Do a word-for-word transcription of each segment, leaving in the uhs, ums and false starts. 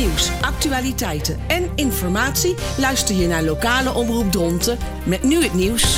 nieuws, actualiteiten en informatie luister je naar lokale Omroep Dronten met nu het nieuws.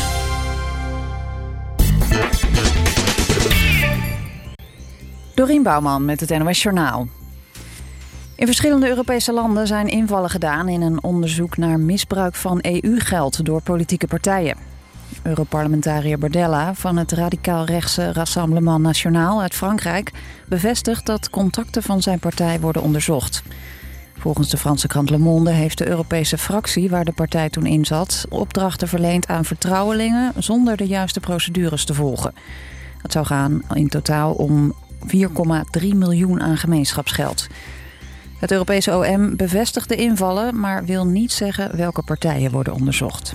Dorien Bouwman met het N O S Journaal. In verschillende Europese landen zijn invallen gedaan in een onderzoek naar misbruik van E U-geld door politieke partijen. Europarlementariër Bardella van het radicaal-rechtse Rassemblement National uit Frankrijk bevestigt dat contacten van zijn partij worden onderzocht. Volgens de Franse krant Le Monde heeft de Europese fractie waar de partij toen in zat opdrachten verleend aan vertrouwelingen zonder de juiste procedures te volgen. Het zou gaan in totaal om vier komma drie miljoen aan gemeenschapsgeld. Het Europese O M bevestigt de invallen, maar wil niet zeggen welke partijen worden onderzocht.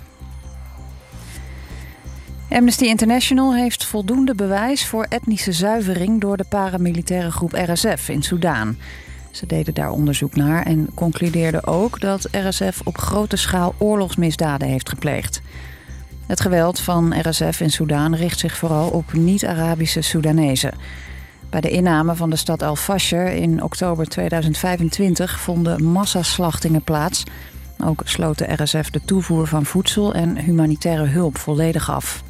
Amnesty International heeft voldoende bewijs voor etnische zuivering door de paramilitaire groep R S F in Soedan. Ze deden daar onderzoek naar en concludeerden ook dat R S F op grote schaal oorlogsmisdaden heeft gepleegd. Het geweld van R S F in Soedan richt zich vooral op niet-Arabische Soedanezen. Bij de inname van de stad Al-Fasher in oktober tweeduizend vijfentwintig vonden massaslachtingen plaats. Ook sloot de R S F de toevoer van voedsel en humanitaire hulp volledig af.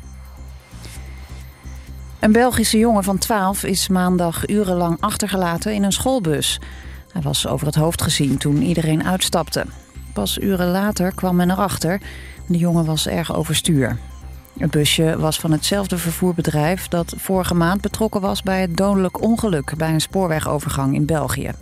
Een Belgische jongen van twaalf is maandag urenlang achtergelaten in een schoolbus. Hij was over het hoofd gezien toen iedereen uitstapte. Pas uren later kwam men erachter. De jongen was erg overstuur. Het busje was van hetzelfde vervoerbedrijf dat vorige maand betrokken was bij het dodelijk ongeluk bij een spoorwegovergang in België.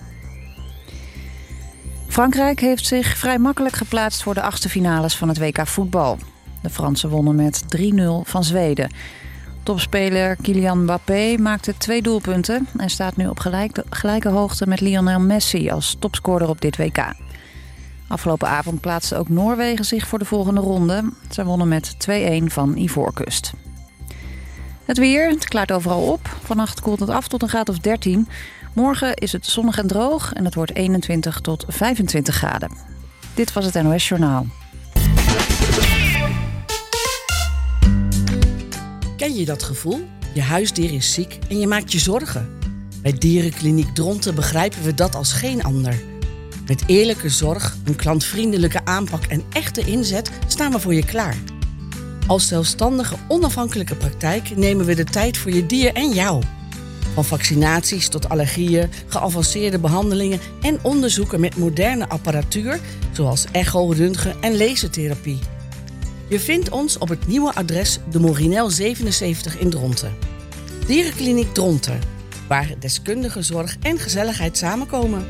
Frankrijk heeft zich vrij makkelijk geplaatst voor de achtste finales van het W K voetbal. De Fransen wonnen met drie nul van Zweden. Topspeler Kylian Mbappé maakte twee doelpunten en staat nu op gelijke, gelijke hoogte met Lionel Messi als topscorer op dit W K. Afgelopen avond plaatste ook Noorwegen zich voor de volgende ronde. Zij wonnen met twee-een van Ivoorkust. Het weer, het klaart overal op. Vannacht koelt het af tot een graad of dertien. Morgen is het zonnig en droog en het wordt eenentwintig tot vijfentwintig graden. Dit was het N O S Journaal. Ken je dat gevoel? Je huisdier is ziek en je maakt je zorgen. Bij Dierenkliniek Dronten begrijpen we dat als geen ander. Met eerlijke zorg, een klantvriendelijke aanpak en echte inzet staan we voor je klaar. Als zelfstandige, onafhankelijke praktijk nemen we de tijd voor je dier en jou. Van vaccinaties tot allergieën, geavanceerde behandelingen en onderzoeken met moderne apparatuur, zoals echo, röntgen en lasertherapie. Je vindt ons op het nieuwe adres de Morinel zevenenzeventig in Dronten. Dierenkliniek Dronten, waar deskundige zorg en gezelligheid samenkomen.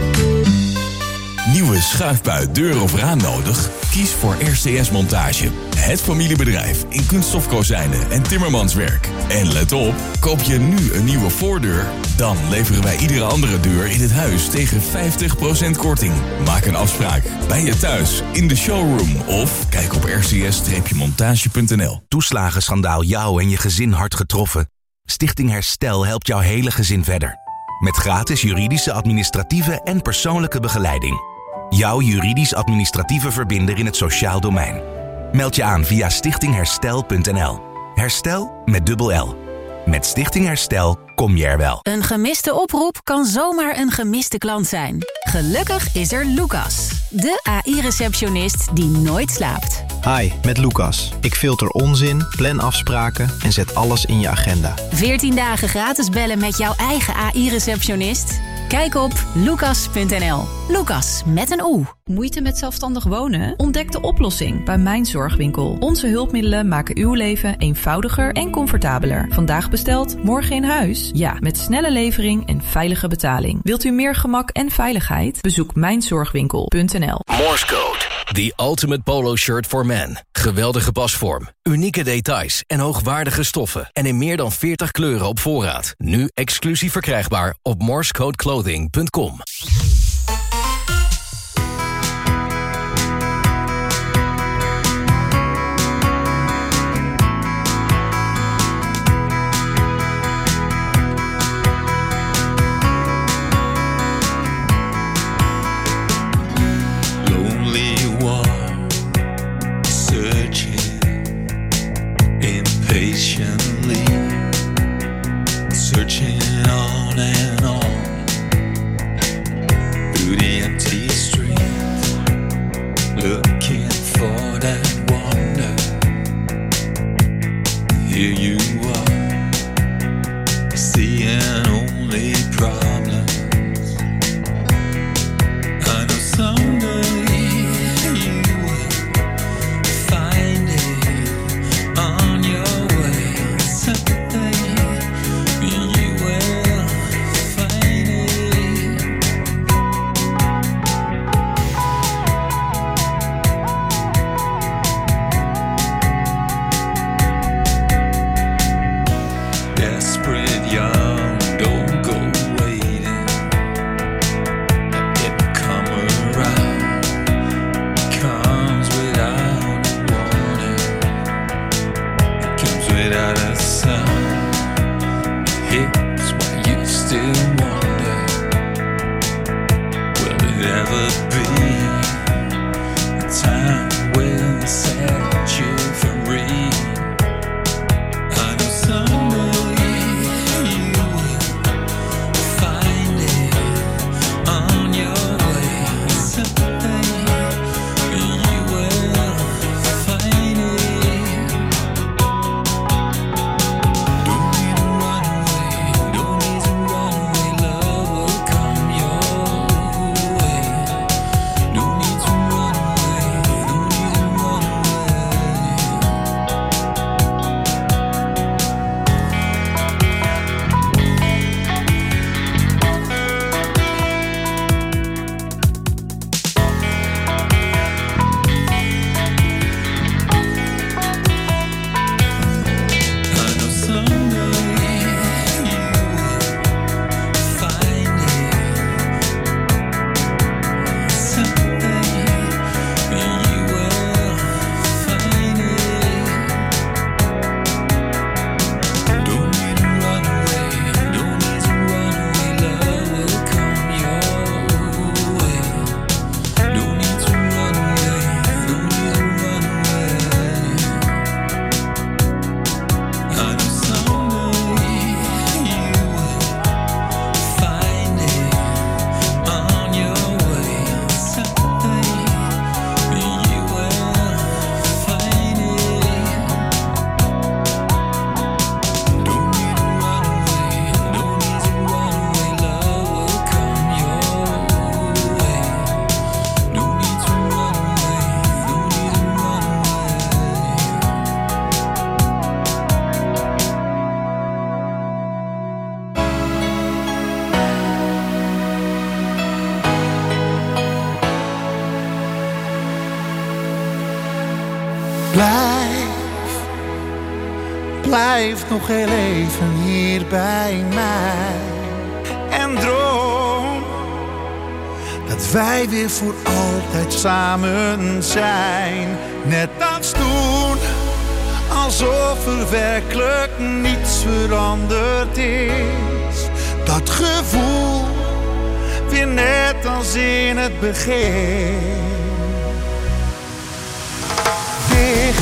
Nieuwe schuifbui, deur of raam nodig? Kies voor R C S Montage. Het familiebedrijf in kunststofkozijnen en timmermanswerk. En let op, koop je nu een nieuwe voordeur, dan leveren wij iedere andere deur in het huis tegen vijftig procent korting. Maak een afspraak bij je thuis, in de showroom of kijk op r c s montage punt n l. Toeslagenschandaal jou en je gezin hard getroffen? Stichting Herstel helpt jouw hele gezin verder. Met gratis juridische, administratieve en persoonlijke begeleiding. Jouw juridisch-administratieve verbinder in het sociaal domein. Meld je aan via stichting herstel punt n l. Herstel met dubbel L. Met Stichting Herstel kom je er wel. Een gemiste oproep kan zomaar een gemiste klant zijn. Gelukkig is er Lucas, de A I-receptionist die nooit slaapt. Hi, met Lucas. Ik filter onzin, plan afspraken en zet alles in je agenda. veertien dagen gratis bellen met jouw eigen A I-receptionist? Kijk op lucas punt n l. Lucas met een O. Moeite met zelfstandig wonen? Ontdek de oplossing bij Mijn Zorgwinkel. Onze hulpmiddelen maken uw leven eenvoudiger en comfortabeler. Vandaag besteld, morgen in huis? Ja, met snelle levering en veilige betaling. Wilt u meer gemak en veiligheid? Bezoek mijn zorgwinkel punt n l. Morse Code, the ultimate polo shirt for men. Geweldige pasvorm, unieke details en hoogwaardige stoffen. En in meer dan veertig kleuren op voorraad. Nu exclusief verkrijgbaar op morsecodeclothing punt com. Patiently searching on and on. still wonder, will it ever be a time will set you free? I know someday you will find it on your way. Someday you will find it. Don't need to run away, don't need to run away. Love will come your way. Don't need to run away, don't need to run away. I know someday you will find it. Someday you will find it. Don't need to run away, don't need to run away. Love will come your way. Don't need to run away, don't need to run away. I know someday you will find it on your way. Someday you will find it. Don't need to run away, don't need to run away. Love will come your way. Don't need to run away, don't need to run Blijf, blijf nog heel even hier bij mij. En droom dat wij weer voor altijd samen zijn. Net als toen, alsof er werkelijk niets veranderd is. Dat gevoel, weer net als in het begin. Dicht,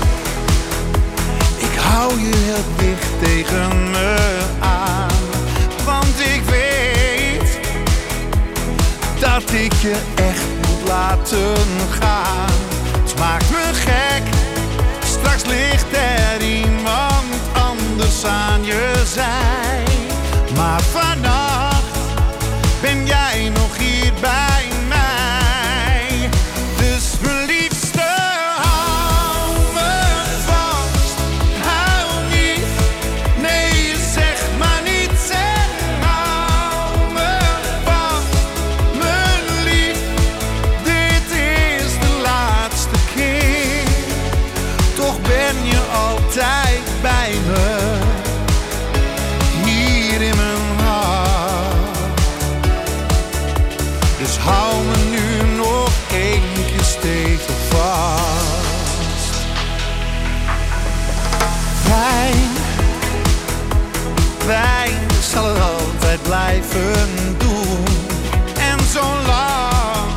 ik hou je heel dicht tegen me aan. Want ik weet dat ik je echt moet laten gaan. Het maakt me gek, straks ligt er iemand anders aan je zij. Maar vannacht ben jij nog hier bij mij. Dus mijn liefste, hou me vast, hou niet. Nee, zeg maar niets en hou me vast. Mijn lief, dit is de laatste keer. Toch ben je altijd bij me, hier in mijn hart. Dus hou me nu nog één keer stevig vast. Pijn, pijn zal het altijd blijven doen. En zo lang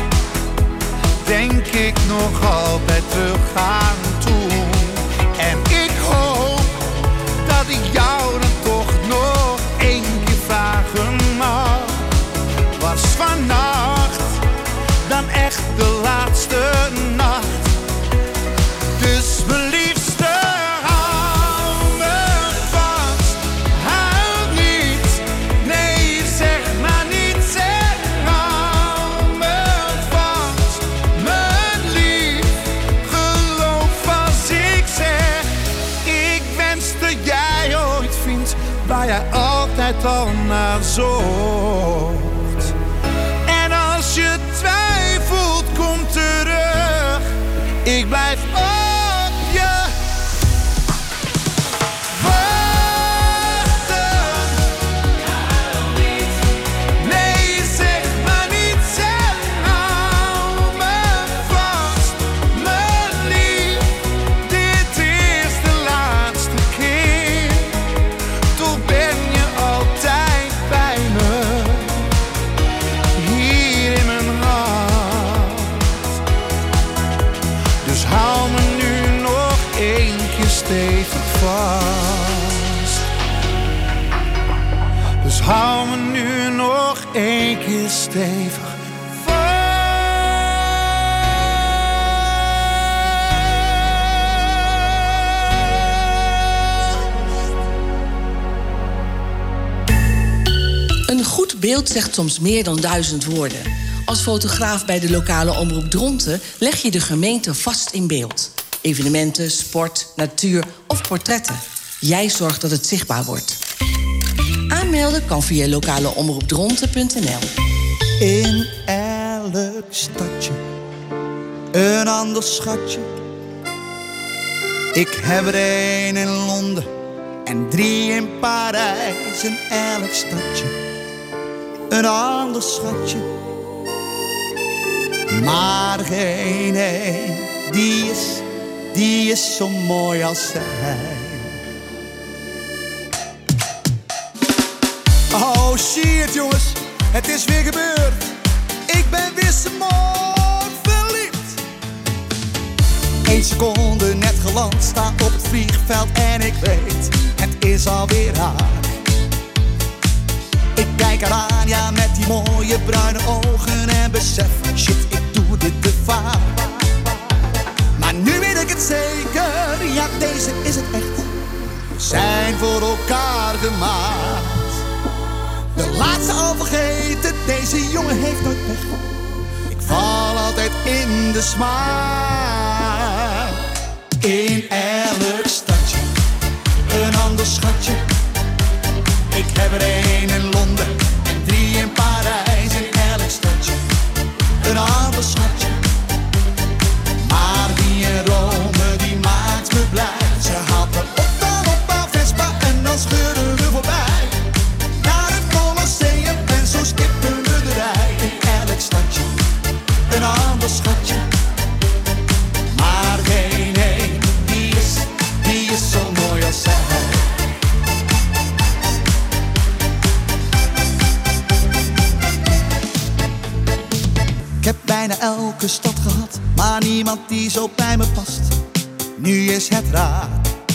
denk ik nog altijd terug aan toen. En ik hoop dat ik jou dan toch nog één keer vragen mag. Was vannacht dan echt de laatste nacht? Dus mijn liefste, hou me vast, hou niet. Nee, zeg maar niets en hou me vast. Mijn lief, geloof als ik zeg. Ik wens dat jij ooit vindt waar jij altijd al naar zocht. En als je twijfelt, kom terug. Ik blijf op je wachten. Nee, zeg maar niets en hou me vast. Mijn lief, dit is de laatste keer. Toch ben je altijd bij Dus hou me nu nog één keer stevig vast. Een goed beeld zegt soms meer dan duizend woorden. Als fotograaf bij de lokale omroep Dronten leg je de gemeente vast in beeld. Evenementen, sport, natuur of portretten. Jij zorgt dat het zichtbaar wordt. Aanmelden kan via lokaleomroepdronten punt n l. In elk stadje een ander schatje. Ik heb er één in Londen en drie in Parijs. In elk stadje een ander schatje. Maar geen één die is, die is zo mooi als zij. Oh shit jongens, het is weer gebeurd. Ik ben weer smoor verliefd. Eén seconde net geland, sta op het vliegveld en ik weet, het is alweer haar. Ik kijk haar aan, ja met die mooie bruine ogen en besef, shit ik doe dit te vaak. Maar nu weet ik het zeker, ja deze is het echt. We zijn voor elkaar gemaakt. De laatste al vergeten, deze jongen heeft nooit weg. Ik val altijd in de smaak. In elk stadje, een ander schatje. Ik heb er één in Londen en drie in Parijs. In elk stadje, een ander schatje. Maar die in Rome, die maakt me blij. Ze haalt me op dan op haar Vespa en dan scheuren we voorbij. En zo skippen we de rij. In elk stadje een ander schatje. Maar geen één die is, die is zo mooi als zij. Ik heb bijna elke stad gehad, maar niemand die zo bij me past. Nu is het raar.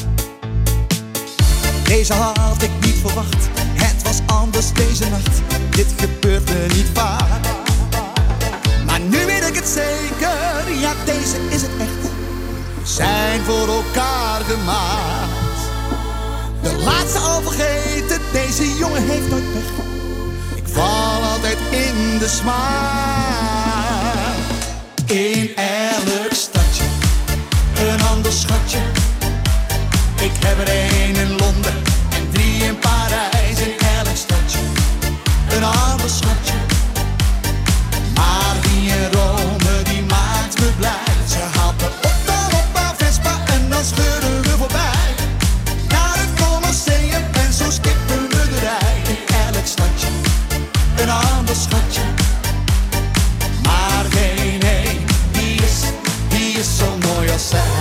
Deze had ik niet verwacht. Het was anders deze nacht, dit gebeurt me niet vaak. Maar nu weet ik het zeker, ja deze is het echt. We zijn voor elkaar gemaakt. De laatste al vergeten, deze jongen heeft nooit weg. Ik val altijd in de smaak. In elk stadje, een ander schatje. Ik heb er één in Londen en drie in Parijs. In elk stadje een ander schatje. Maar die in Rome, die maakt me blij. Ze haalt me op dan op haar Vespa en dan scheuren we voorbij. Naar het Colosseum en zo skippen we de rij. In elk stadje een ander schatje. Maar geen één die is, die is zo mooi als zij.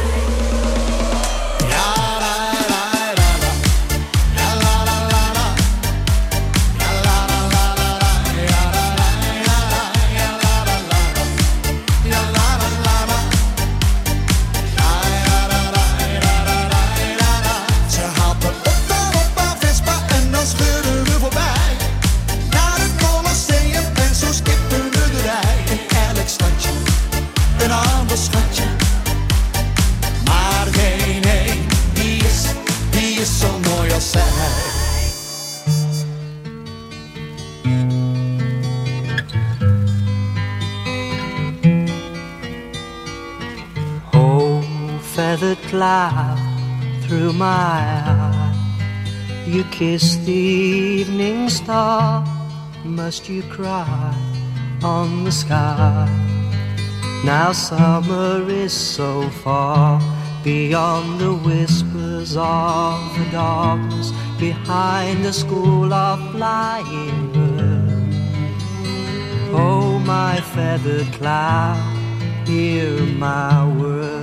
Feathered cloud through my eye, you kiss the evening star. Must you cry on the sky? Now summer is so far beyond the whispers of the darkness, behind the school of flying birds. Oh, my feathered cloud, hear my words.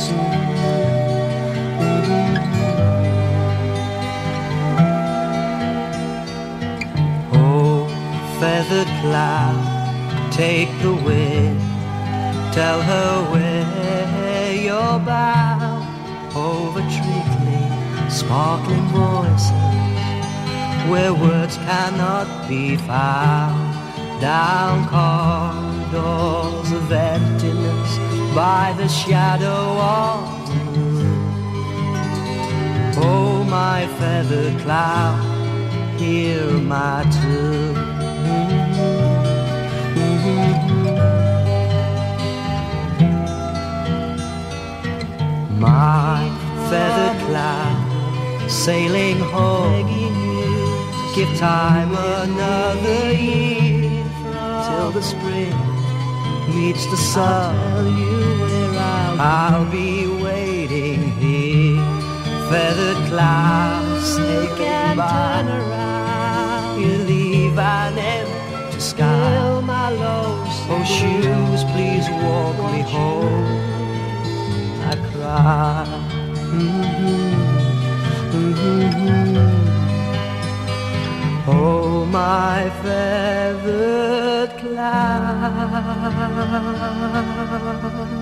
Oh, feathered cloud, take the wind, tell her where you're bound. Over trickling, sparkling voices where words cannot be found, down corridors of emptiness by the shadow of the moon. Oh, my feathered cloud, hear my tune. My feathered cloud, sailing home, give time another year till the spring meets the sun. I'll be waiting here. Feathered clouds sailing by, you leave an empty sky. Oh, shoes, please walk me home. I cry. Mm-hmm. Mm-hmm. Oh, my feathered cloud.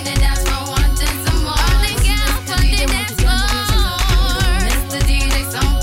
Some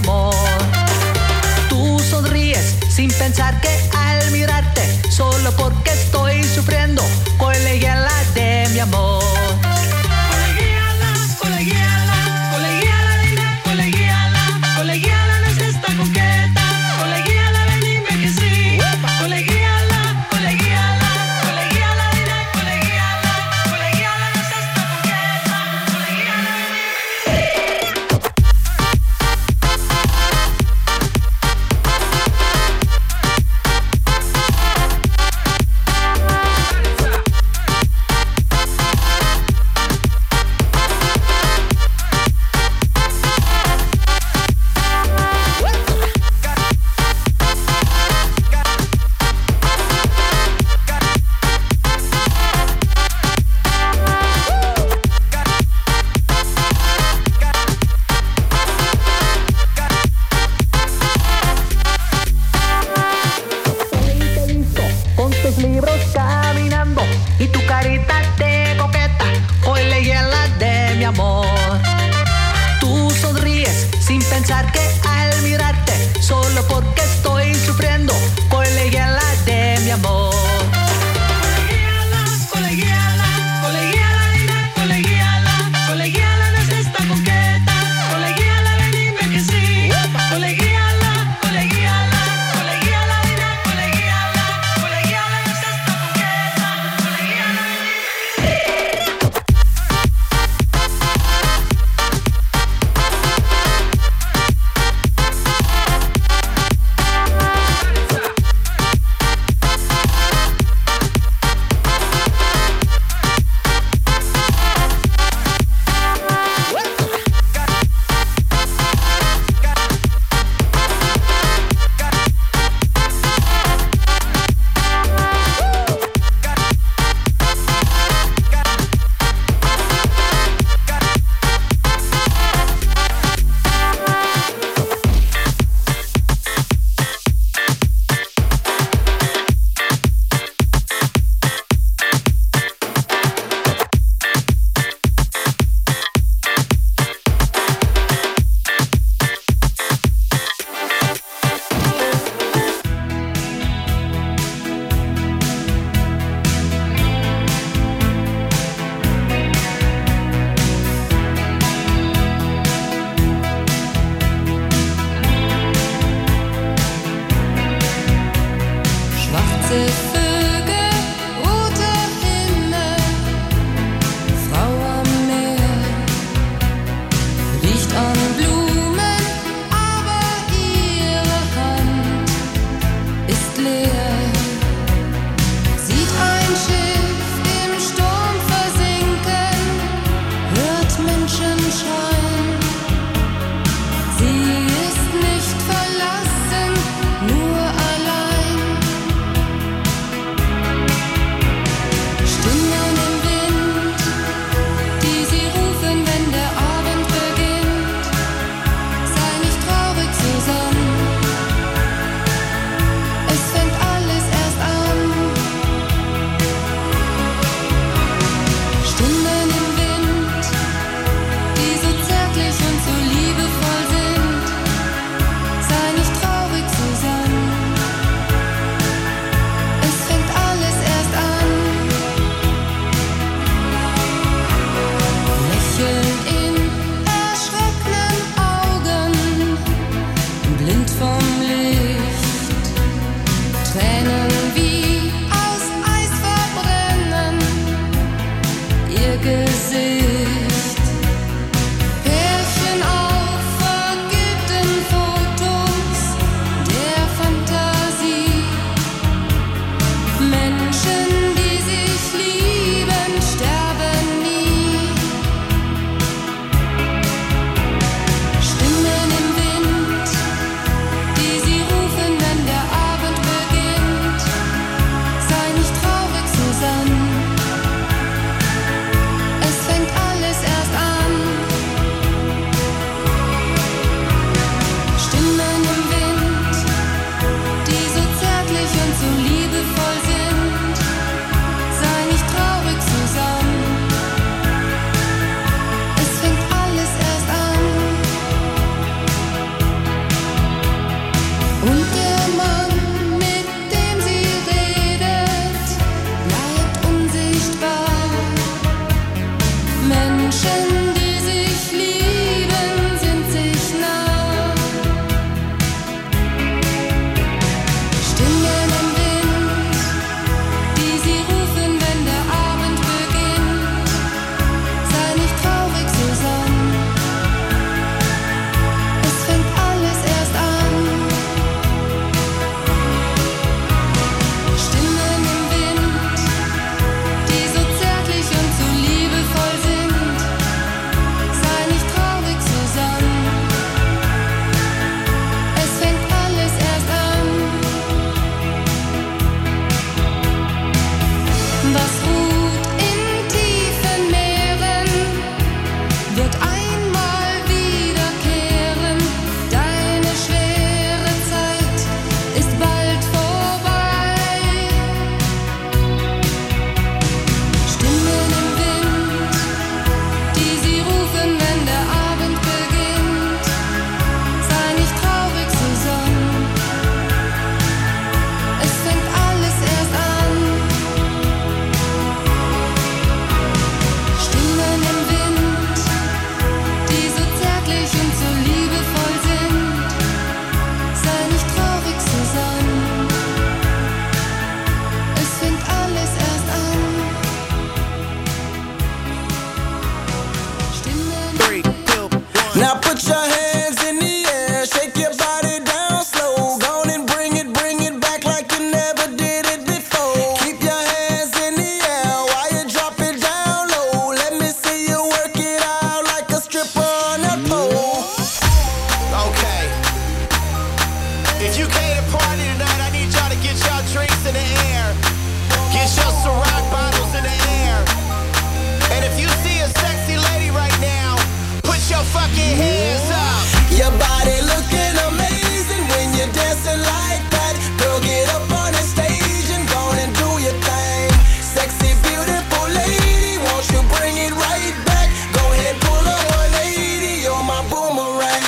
amor. Tú sonríes sin pensar que al mirarte, solo porque estoy sufriendo, colegiala de mi amor. Colegiala, colegiala, colegiala, dime, colegiala, colegiala, no es esta coqueta, colegiala, ven, dime que sí. Colegiala, colegiala, colegiala, dime, colegiala, colegiala, no es esta coqueta, colegiala, ven, dime que sí. Con tus libros caminando y tu carita de coqueta, colegiala de mi amor. Tú sonríes sin pensar que al mirarte, solo porque estoy sufriendo, colegiala de mi amor. Colegiala, colegiala, colegiala, dime, colegiala, colegiala, no es esta coqueta, colegiala, ven, dime que sí. Colegiala, colegiala, colegiala, dime, colegiala, colegiala, no es esta coqueta, colegiala, ven, dime que sí. Schwarze Vögel, roter Himmel, Frau am Meer, riecht an Blumen, aber ihre Hand ist leer. Sieht ein Schiff im Sturm versinken, hört Menschen schreien. Sie ist nicht verlassen, nur allein. Stimmen im Wind, die sie rufen, wenn der Abend beginnt. your hands in the air, shake your body down slow. Go on and bring it, bring it back like you never did it before. Keep your hands in the air while you drop it down low. Let me see you work it out like a stripper on a pole. Okay. If you came to party tonight, I need y'all to get y'all drinks in the air. Get your Ciroc bottles in the air. And if you see a sexy lady right now, put your fucking hands up. Your body looking amazing when you're dancing like that. Girl, get up on the stage and go on and do your thing. Sexy, beautiful lady, won't you bring it right back? Go ahead, pull a one eighty, you're my boomerang.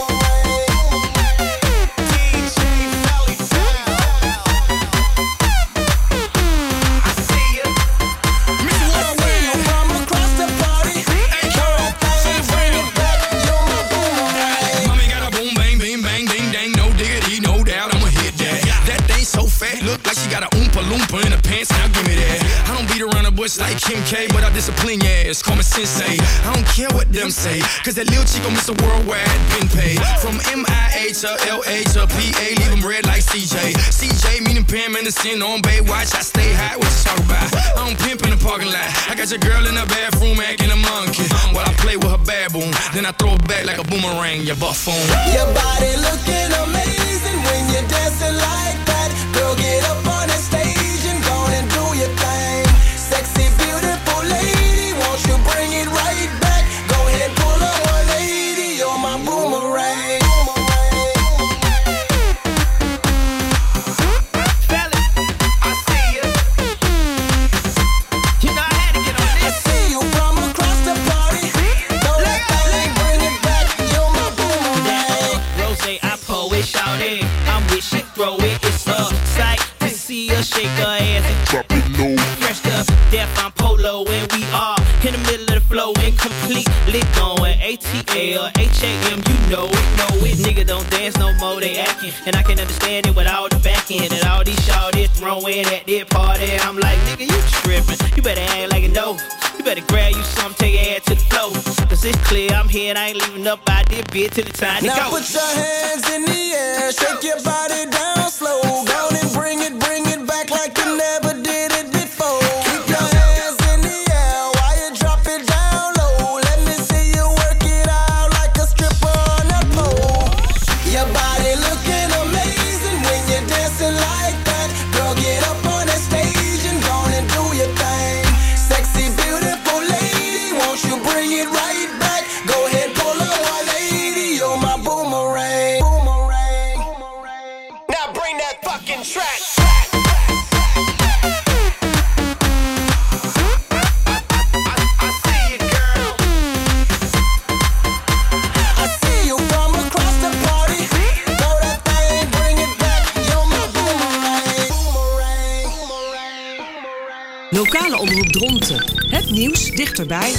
Look like she got a oompa loompa in her pants, now give me that. I don't beat around the bush like Kim K, but I discipline your ass, call me sensei. I don't care what them say, cause that little chico Mister Worldwide been paid. From M I A to L A to P A, leave them red like C J. C J meaning Pam Anderson on Baywatch, I stay high, what you talk about? I don't pimp in the parking lot, I got your girl in the bathroom acting a monkey. While I play with her baboon, then I throw it back like a boomerang, you buffoon. Your body looking amazing when you're dancing like that. Girl, get up on the stage and go on and do your thing. Sexy, beautiful lady, won't you bring it right back? Go ahead, pull a one eighty, you're my boomerang. Fellas, I see you. You know I had to get on this. I see you from across the party. Throw that thing, bring it back, you're my boomerang. Rose, I pull it, shout it. I'm with shit, throw it, it's a sight to see her shake her ass and drop it low. Fresh up, death, I'm polo, and we are in the middle of the flow, incompletely going A T L, H A M, you know it, know it. Nigga don't dance no more, they acting, and I can understand it without the back end and all these shawties throwing at their party. I'm like, nigga, you tripping? You better act like a dope. You better grab you some, take your ass to the floor. Cause it's clear I'm here and I ain't leaving up out there, bitch, till the time to now go. Now put your hands in the air, shake your body down slow. Go on and bring it, bring it back like you never did it before. Keep your hands in the air while you drop it down low. Let me see you work it out like a stripper on a pole. Your body looking amazing when you're dancing like that. Girl, get up on the stage and go on and do your thing. Sexy, beautiful lady, won't you bring it right back? Go ahead, pull a one eighty, you're my boomerang. Boomerang. Now bring that fucking track. Lokale omroep Dronten. Het nieuws dichterbij.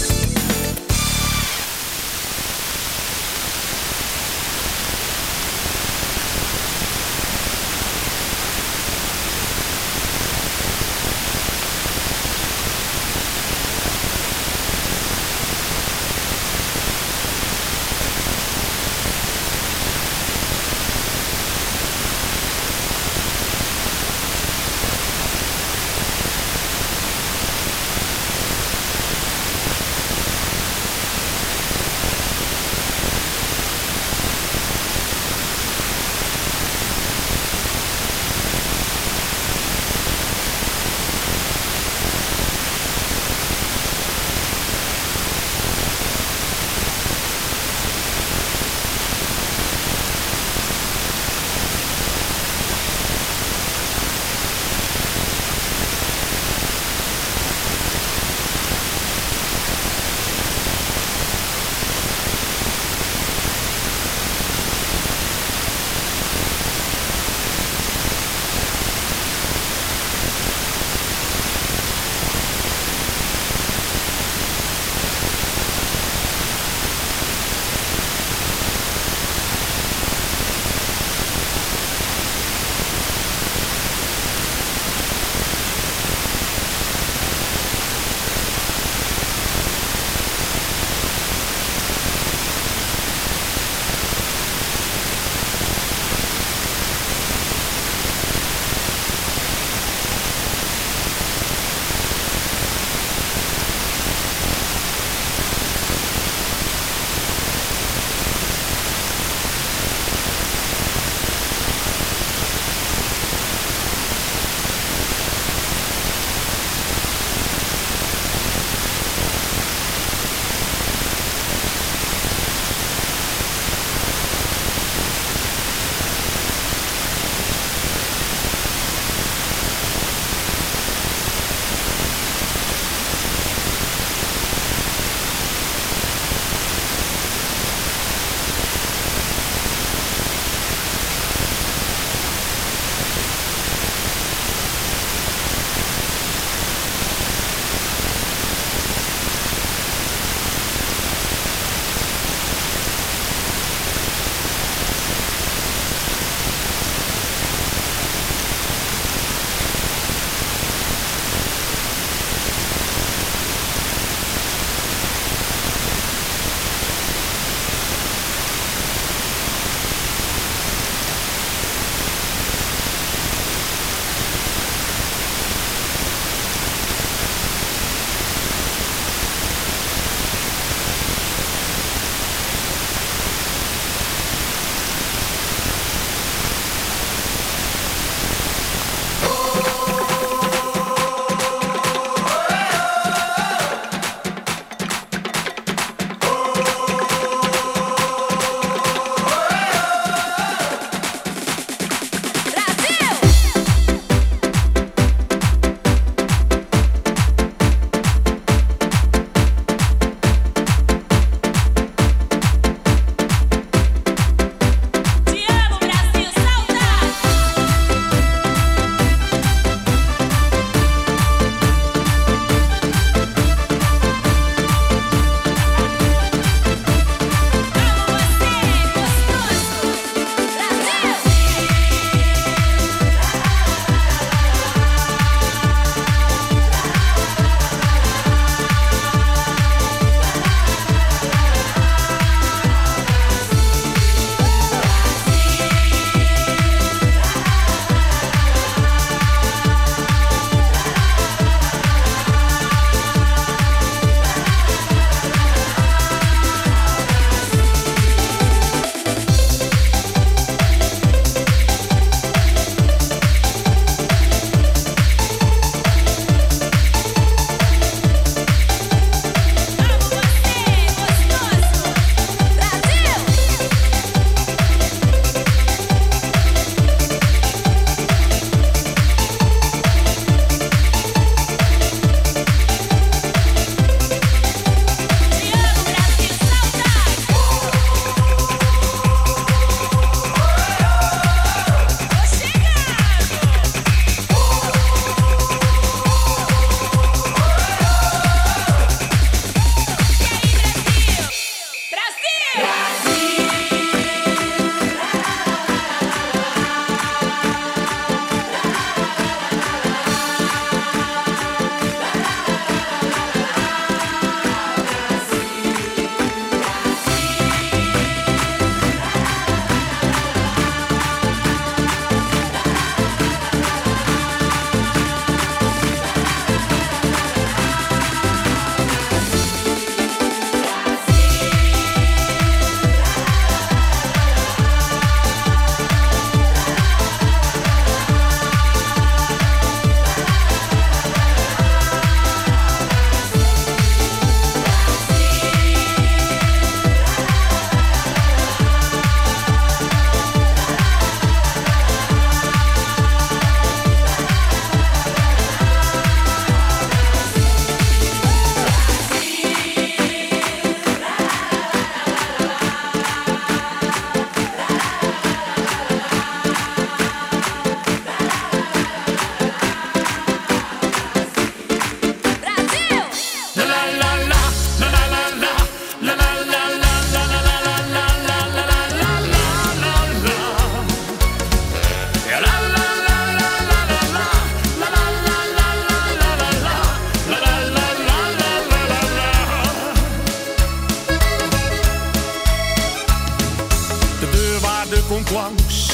De deurwaarde komt langs,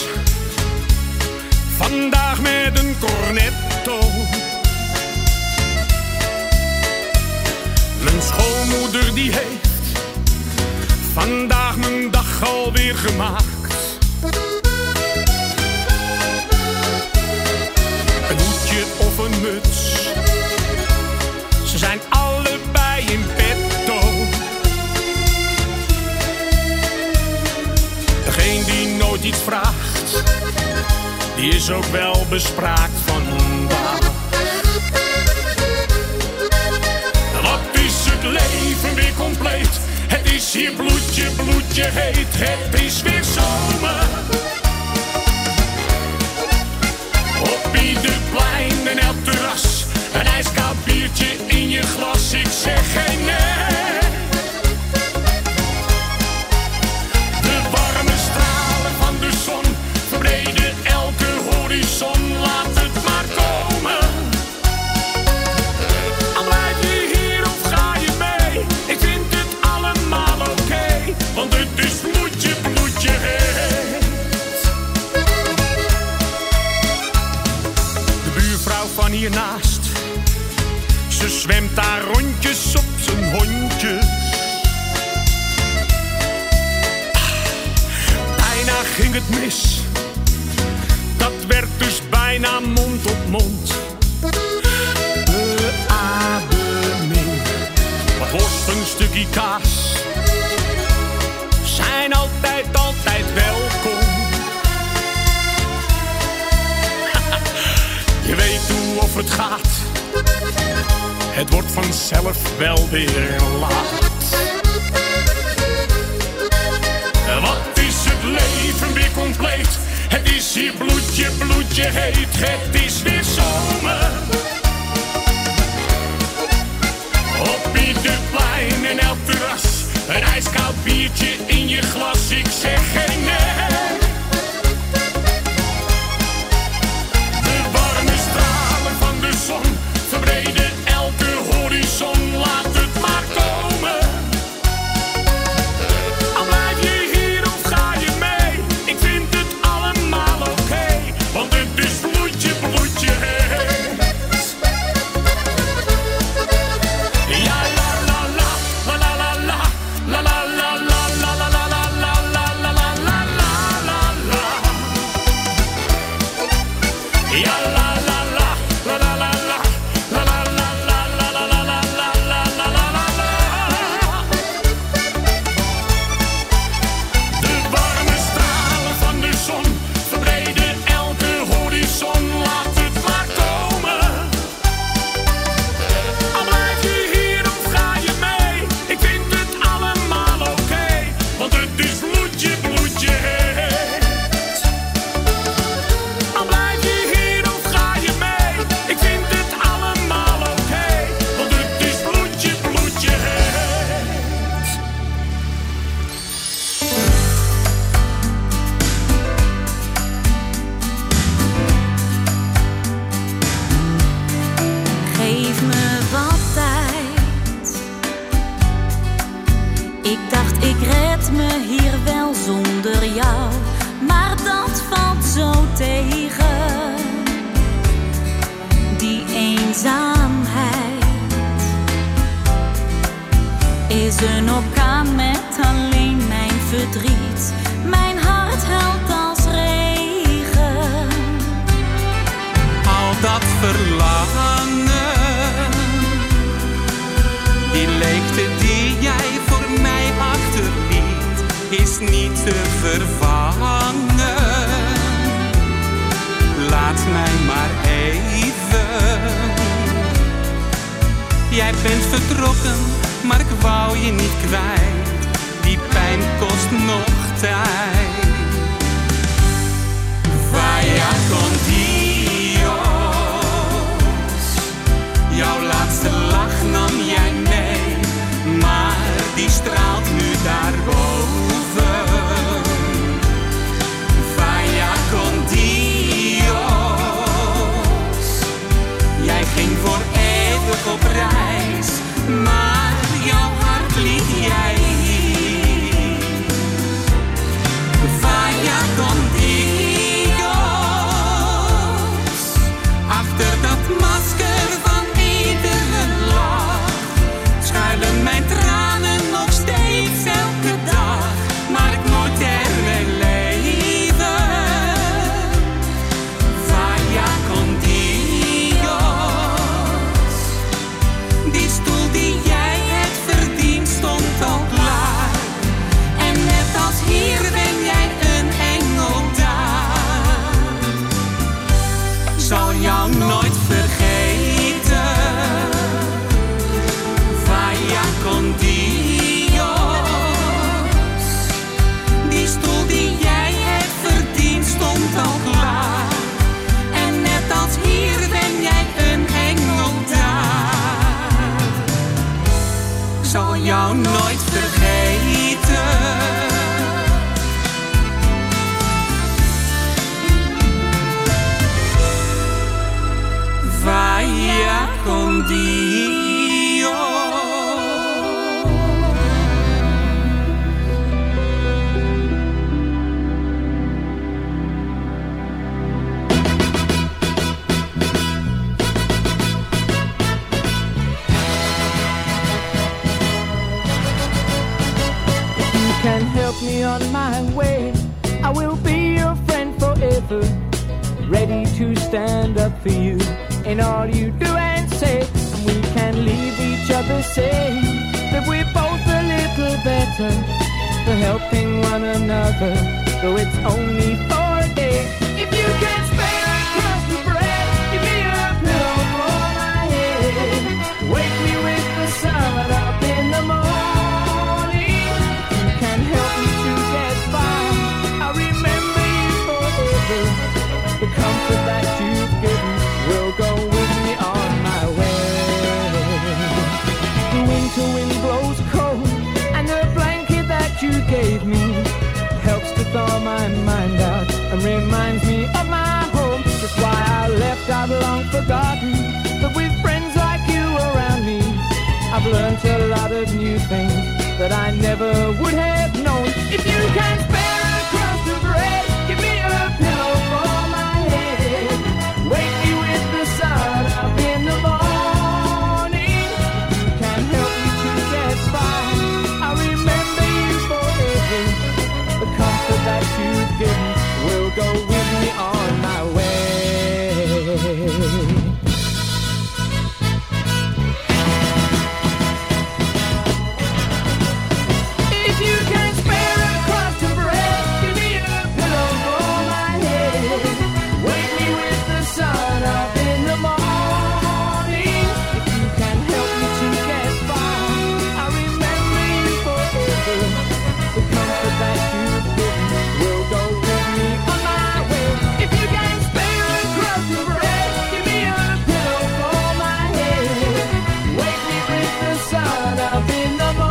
vandaag met een cornetto. Mijn schoonmoeder die heeft vandaag mijn dag alweer gemaakt. Een hoedje of een muts, ze zijn allebei in petto. Degene die nooit iets vraagt, die is ook wel bespraakt vandaag. Wat is het leven weer compleet? Het is hier bloedje, bloedje heet. Het is weer zomer. Op ieder plein en elk terras, een ijskoud biertje in je glas. Ik zeg geen nee. De warme stralen van de zon verbreden elke horizon. Laat het maar komen. Al blijf je hier of ga je mee? Ik vind het allemaal oké, okay, want het is bloedje, bloedje heet. De buurvrouw van hiernaast, ze zwemt daar rondjes op zijn hondjes. Bijna ging het mis, dat werd dus bijna mond op mond. Beademing, wat worst, een stukje kaas, zijn altijd, altijd welkom. Je weet hoe of het gaat, het wordt vanzelf wel weer laat. Wat is het leven weer compleet? Het is hier bloedje, bloedje heet. Het is weer zomer. Op ieder plein en elk terras, een ijskoud biertje in je glas. Ik zeg geen nee. De warme stralen van de zon verbreden elke horizon. Laat het maar komen. Al blijf je hier of ga je mee? Ik vind het allemaal oké, okay, want het is bloedje, bloedje heet. Ja la la la, la la la la, la la la la, la la la la, la la la la, la la la. Ja la la la, la la la la, la la la la, la la la la, la la la la la. De warme stralen van de zon verbreden elke horizon. Laat het maar komen. Al blijf je hier of ga je mee? Ik vind het allemaal oké, okay, want het is bloedje, bloedje heet. Al blijf je hier of ga je mee? Ik vind het allemaal oké, okay, want het is bloedje, bloedje heet. Geef me wat tijd. Ik dacht ik red me hier wel zonder jou, maar dat valt zo tegen. Die eenzaamheid is een orkaan met alleen mijn verdriet. Mijn hart huilt als regen. Al dat verlangen, die leegte die jij voor mij achterliet, is niet te vervangen. Laat mij maar even. Jij bent vertrokken, maar ik wou je niet kwijt. Die pijn kost nog tijd. Vaya con Dios. Jouw laatste lach nam jij mee, maar die straalt nu daarboven. Vaya con Dios. Jij ging voor eeuwig op reis, maar jouw hart liet jij hier. away, I will be your friend forever, ready to stand up for you in all you do and say. And we can leave each other saying that we're both a little better for helping one another, though it's only for a day. If you can spare a crust of bread, give me a pillow for my head. Wake me with the sun up in the morning. You can help me to get by, I'll remember you forever. The comfort that you've given will go with me on my way. The winter wind blows cold, and the blanket that you gave me helps to thaw my mind out and reminds me of my home. That's why I left, I've long forgotten that with friends like you around me, I've learned a lot of new things that I never would have known. If you can spare a crust of bread, give me a pillow for my head. Wake me with the sun up in the morning. You can help me to get by, I'll remember you forever. The comfort that you've given will go with me on my way. If you can spare a crust of bread, give me a pillow for my head. Wake me with the sun up in the morning. If you can help me to get by, I'll remember you forever. The comfort that you've given will go with me on my way. If you can spare a crust of bread, give me a pillow for my head. Wake me with the sun up in the morning.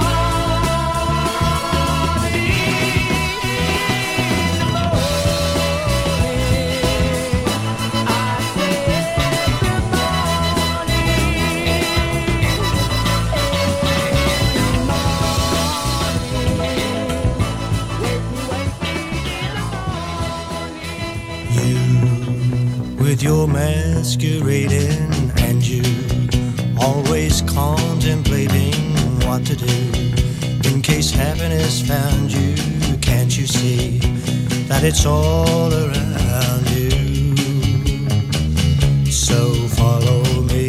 With your masquerading and you always contemplating what to do in case happiness found you. Can't you see that it's all around you? So follow me.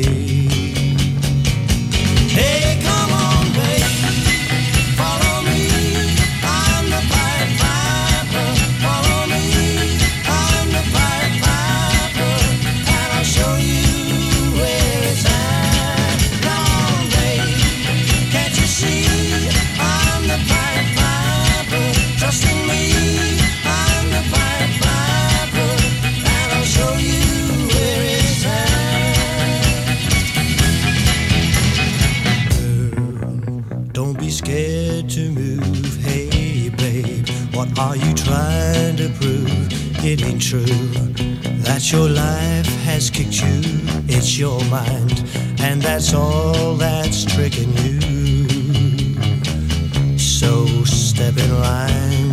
Hey, come on, baby, follow me. I'm the Pied Piper. Follow me. I'm the Pied Piper, and I'll show you where it's at. Come on, baby, can't you see? I'm the Pied Piper. Trust in me. I'm the Pied Piper, and I'll show you where it's at. Girl, don't be scared to move. Hey, babe, what are you trying to prove? It ain't true that your life has kicked you. It's your mind, and that's all that's tricking you. So step in line.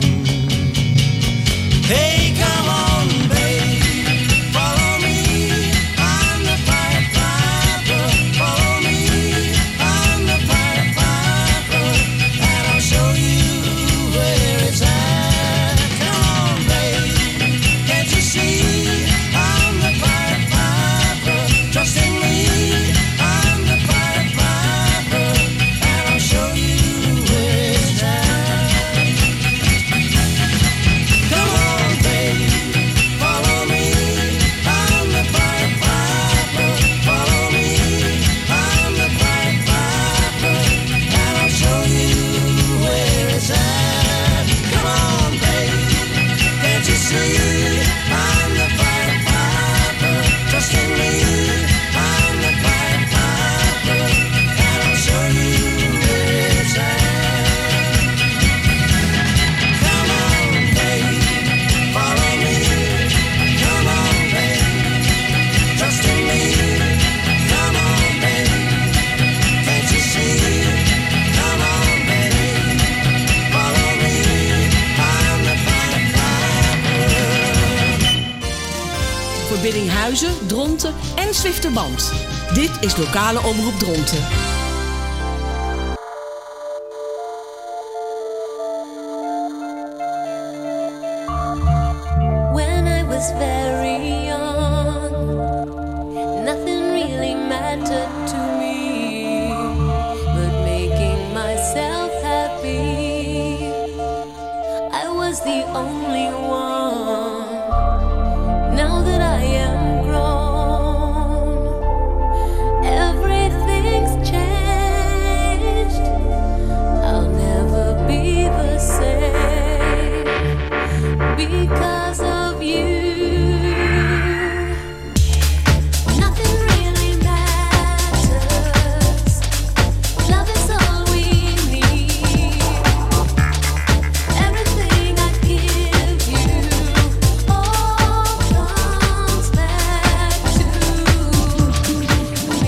Hey, come on, babe, follow me. I'm the Pied Piper. Follow me. I'm the Pied Piper, and I'll show you where it's at. Come on, babe, can't you see? I'm the Pied Piper. Trust in me. I'm the Pied Piper, and I'll show you where it's at. Come on, babe, follow me. I'm the Pied Piper. Follow me. I'm the Pied Piper, and I'll show you where it's at. Come on, babe, can't you see? I'm the Pied Piper. Trust in me. I'm the Pied Piper, and I'll show you where it's at. Come on, babe, follow me. Come on, babe, trust in me. Come on, babe, can't you see? Come on, babe, follow me. I'm the Pied Piper. Voor Biddinghuizen, Dronten en Zwifterband. Dit is lokale omroep Dronten. was very young, nothing really mattered to me but making myself happy. I was the only one. Now that I am grown, everything's changed. I'll never be the same because of you. Nothing really matters. Love is all we need. Everything I give you all comes back to me.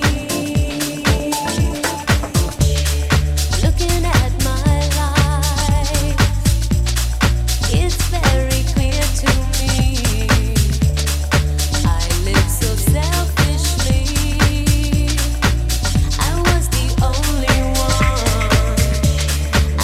Looking at my life, it's very clear to me. I lived so selfishly. I was the only one. I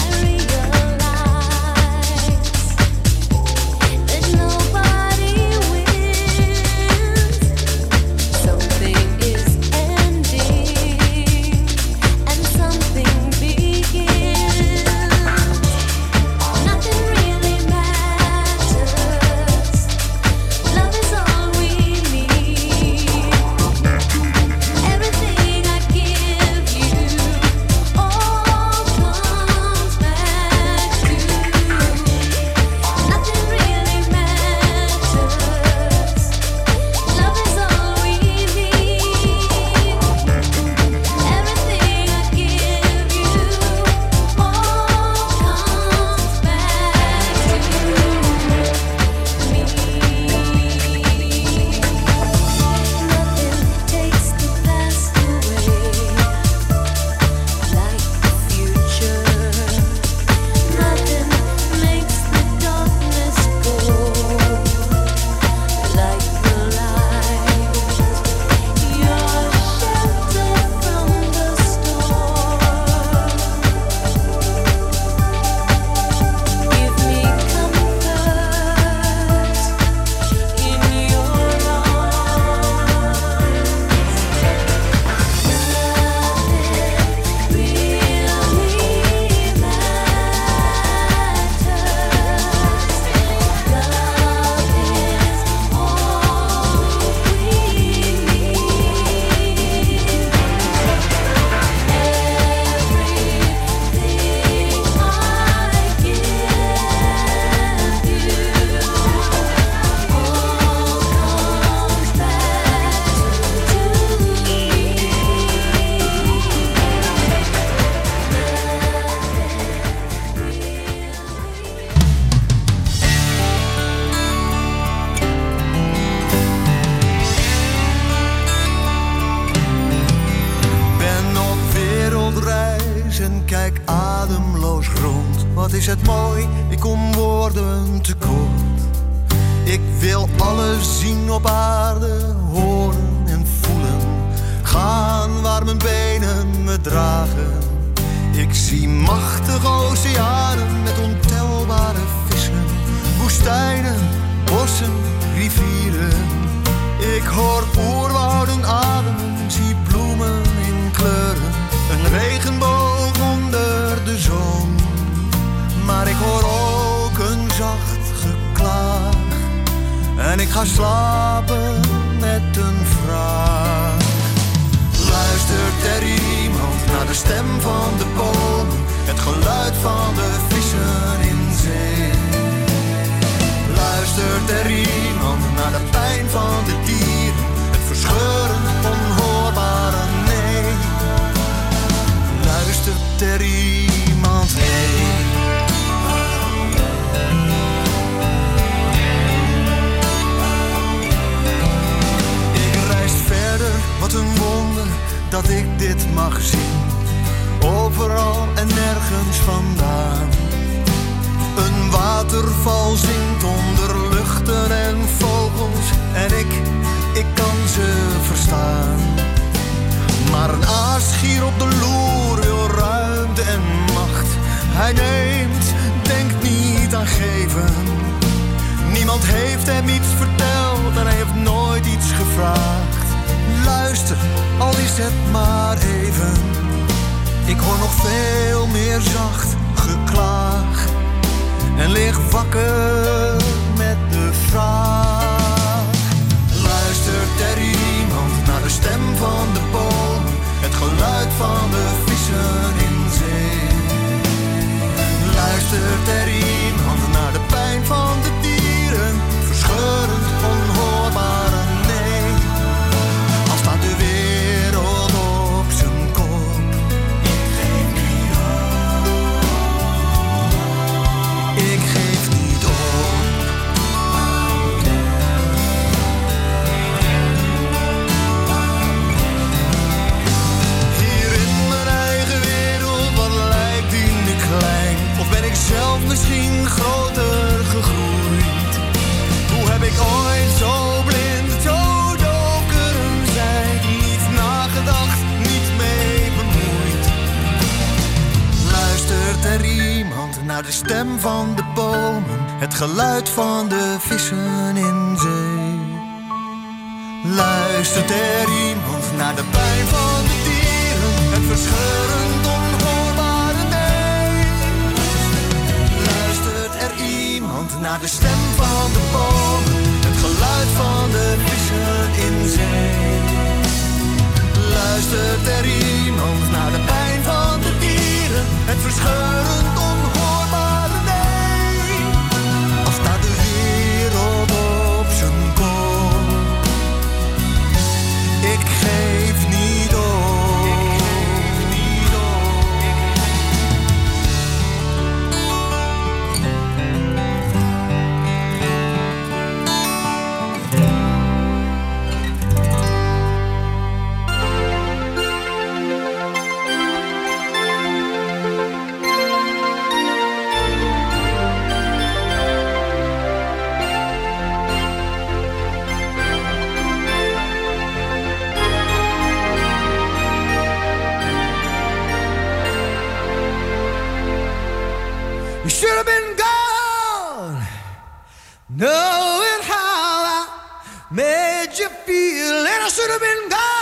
realized that nobody wins. Something is ending and something begins. Nothing really matters. Love is all we need. Everything I give you all comes back to you. Nothing really matters. Love is all we need. Everything I give you all comes back to me. Nothing takes the past away like the future. Nothing makes the darkness go like the light. You're shelter from the storm. Give me comfort in your arms. Nothing really matters. Love is all we need. Everything I give you all comes back to me. Ben op wereldreis en kijk ademloos rond. Wat is het mooi, ik kom woorden tekort. Ik wil alles zien op aarde, horen en voelen. Gaan waar mijn benen me dragen. Ik zie machtige oceanen met ontelbare vissen. Woestijnen, bossen, rivieren. Ik hoor oerwouden ademen, zie bloemen in kleuren. Een regenboog onder de zon. Maar ik hoor ook een zacht geklaag. En ik ga slapen met een vraag. Luistert er iemand naar de stem van de bomen? Het geluid van de vissen in zee. Luistert er iemand naar de pijn van de dieren? Het verscheuren onhoorbare nee. Luistert er iemand heen? Ik reis verder, wat een wonder dat ik dit mag zien. Overal en nergens vandaan. Een waterval zingt onder luchten en vogels. En ik, ik kan ze verstaan. Maar een aasgier op de loer wil ruimte en macht. Hij neemt, denkt niet aan geven. Niemand heeft hem iets verteld en hij heeft nooit iets gevraagd. Luister, al is het maar even. Ik hoor nog veel meer zacht geklaag. En lig wakker met de vraag. Luistert er iemand naar de stem van de boom? Het geluid van de vissen in zee. Luistert er iemand naar de pijn van de dieren? Verscheurend, onhoorbaar een nee. Al staat de wereld op zijn kop. Ik geef niet op. Ik geef niet op. Hier in mijn eigen wereld, wat lijkt die nu klein? Of ben ik zelf misschien groter gegroeid? Hoe heb ik ooit zo blind, zo doof kunnen zijn? Niet nagedacht, niet mee bemoeid. Luistert er iemand naar de stem van de bomen? Het geluid van de vissen in zee. Luistert er iemand naar de pijn van de dieren? Het verscheurend onhoorbare nee. Luistert er iemand naar de stem van de bomen? Het geluid van de vissen in zee. Luistert er iemand naar de pijn van de dieren? Het verscheurend onhoorbare nee. Als staat de wereld op zijn kop. Ik geef niet op. Ik geef niet op. You should have been gone, knowing how I made you feel, and I should have been gone.